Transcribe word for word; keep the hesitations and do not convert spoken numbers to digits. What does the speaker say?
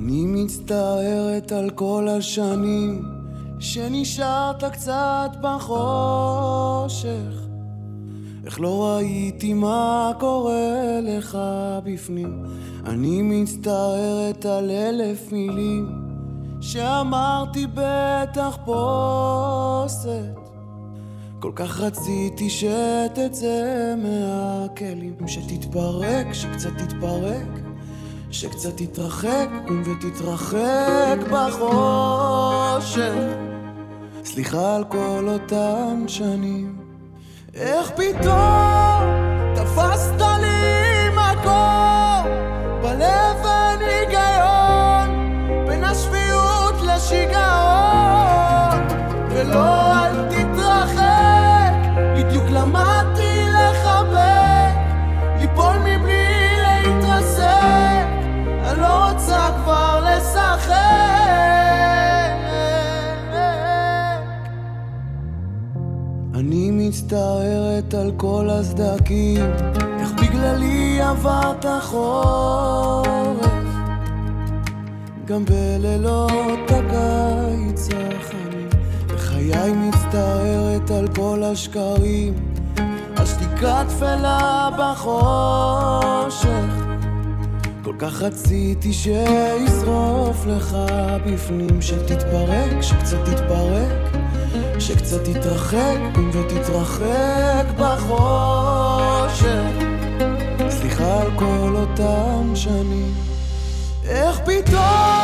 אני מצטערת על כל השנים שנשארת קצת בחושך. איך לא ראיתי מה קורה לך בפנים. אני מצטערת על אלף מילים שאמרתי בתחפושת. כל כך רציתי שתצא מהכלים, שתתפרק, שקצת תתפרק, שקצת תתרחק ותתרחק בחושך. סליחה על כל אותן שנים. איך פתאום תפסת לי מקום בלב אין היגיון בין השפיות לשיגעון. ולא אל תתרחק, בדיוק למדתי לחבק, ליפול מבלי להתרסק. אני לא רוצה כבר לשחק. אני מצטערת על כל הסדקים, איך בגללי עברת חורף, גם בלילות הקיץ החמים. בחיי מצטערת על כל השקרים, על שתיקה תפלה בחושך. כל כך רציתי שישרוף לך בפנים, שתתפרק, שקצת תתפרק, שקצת תתרחק ותתרחק בחושך. סליחה על כל אותם שנים. איך פתאום